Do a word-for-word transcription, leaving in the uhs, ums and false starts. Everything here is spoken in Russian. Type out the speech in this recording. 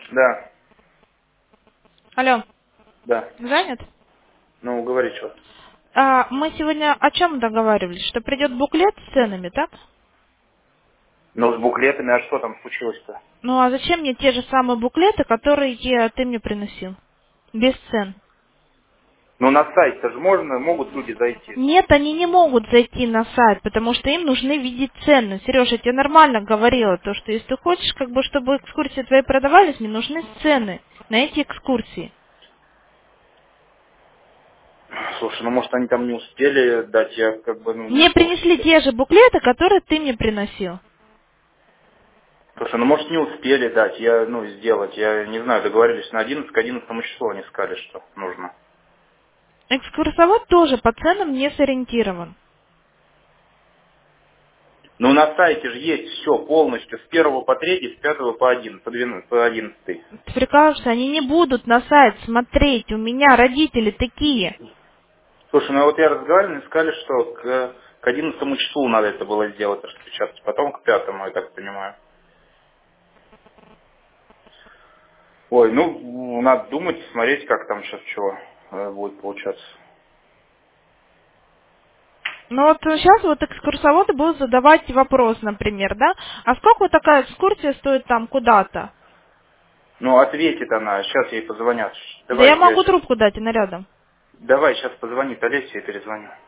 Да, Алло, да. занят? Ну, говори, что. А, мы сегодня о чем договаривались? Что придет буклет с ценами, так? Ну, с буклетами, а что там случилось-то? Ну а зачем мне те же самые буклеты, которые э, ты мне приносил? Без цен. Ну, на сайт-то же можно, могут люди зайти. Нет, они не могут зайти на сайт, потому что им нужны видеть цены. Сережа, я тебе нормально говорила, то, что если ты хочешь, как бы, чтобы экскурсии твои продавались, мне нужны цены на эти экскурсии. Слушай, ну, может, они там не успели дать, я как бы, ну, не Мне в курсе. принесли те же буклеты, которые ты мне приносил. Слушай, ну, может, не успели дать, я, ну, сделать. Я не знаю, договорились на одиннадцатое, к одиннадцатому числу они сказали, что нужно. Экскурсовод тоже по ценам не сориентирован. Ну, на сайте же есть все полностью, с первого по третий, с пятого по один, по двенадцатый, по одиннадцатый. Ты прикалываешься, они не будут на сайт смотреть. У меня родители такие. Слушай, ну вот я разговаривал, и сказали, что к, к одиннадцатому числу надо это было сделать, распечатать, потом к пятому, я так понимаю. Ой, ну, надо думать, смотреть, как там сейчас чего э, будет получаться. Ну вот сейчас вот экскурсоводы будут задавать вопрос, например, да? А сколько вот такая экскурсия стоит там куда-то? Ну, ответит она, сейчас ей позвонят. Да я Давай, я могу сейчас, трубку дать, она рядом. давай, сейчас позвонит Олеся и перезвоню.